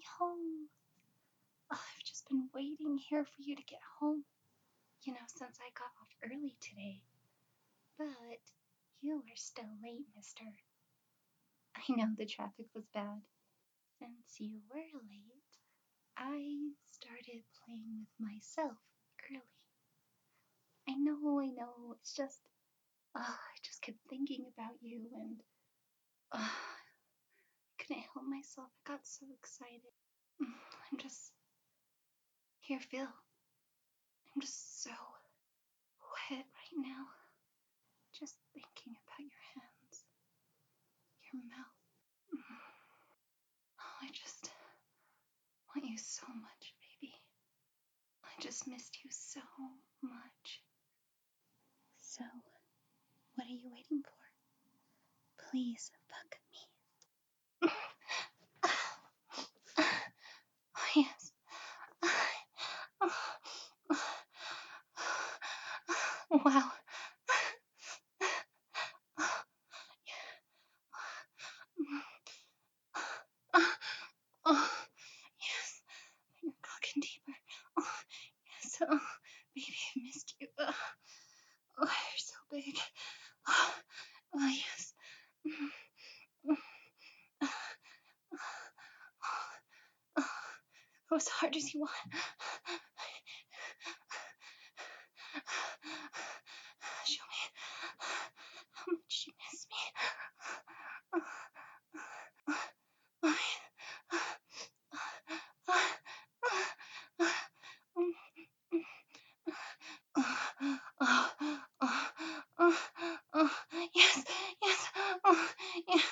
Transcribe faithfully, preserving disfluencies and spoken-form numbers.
home. Oh, I've just been waiting here for you to get home. You know, since I got off early today. But you are still late, mister. I know the traffic was bad. Since you were late, I started playing with myself early. I know, I know, it's just, oh, I just kept thinking about you and, oh, I couldn't help myself. I got so excited. I'm just, here, Phil. I'm just so wet right now. Just thinking about your hands, your mouth. Oh, I just want you so much, baby. I just missed you so much. So, what are you waiting for? Please fuck me. Oh, yes. Wow. Oh, yes. You're talking deeper. Oh, yes. Oh, baby, I missed you. Oh, oh you're so big. Oh, oh yes. Go as hard as you want. Show me how much you miss me. Yes, yes, oh, yeah.